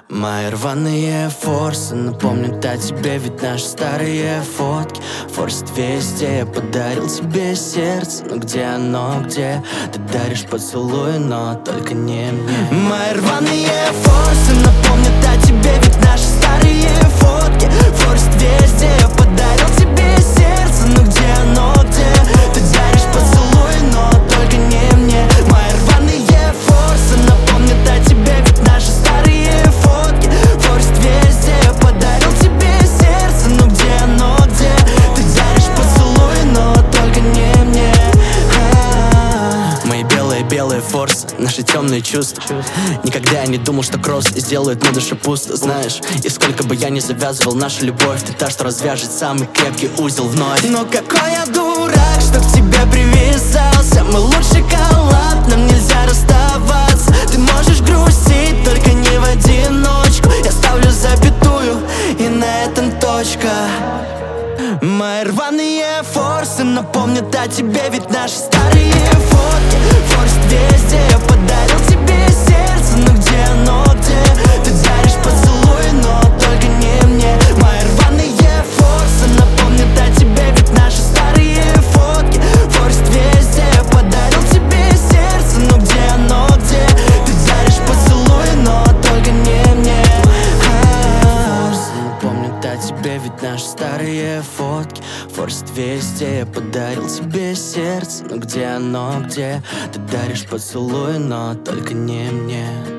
Мои рваные форсы напомнят о тебе, ведь наши старые фотки форсит везде. Я подарил тебе сердце, но где оно, где? Ты даришь поцелуй, но только не мне. Мои рваные форсы напомнят о тебе, ведь наши старые фотки форсит везде. Я подарил тебе сердце, но где оно, где? Ты даришь поцелуй, но только не мне. Мои рваные форсы напомнят о тебе, ведь наши старые фотки форсит везде. Я подарил тебе сердце, но где оно, где? Ты даришь поцелуй, но только не мне. Мои белые форсы, наши темные чувства. Никогда я не думал, что кросс сделает на душе пусто. Знаешь, и сколько бы я ни завязывал нашу любовь, ты та, что развяжет самый крепкий узел вновь. Но какой я дурак, что к тебе привязался. Мы лучший коллаб, нам нельзя расставаться. Ты можешь грустить, только не в одиночку. Я ставлю запятую, и на этом точка. Мои рваные форсы напомнят о тебе, ведь наши старые фотки форсит везде. Я подарил тебе сердце, но где оно, где? Ты даришь поцелуй, но только не мне. Мои рваные форсы напомнят о тебе, ведь наши старые фотки форсит везде. Я подарил тебе сердце, но где оно, где? Ты даришь поцелуй, но только не мне. Форсы напомнят о тебе, ведь наши старые фотки форсит везде. Я подарил тебе сердце, но где оно, где? Ты даришь поцелуй, но только не мне.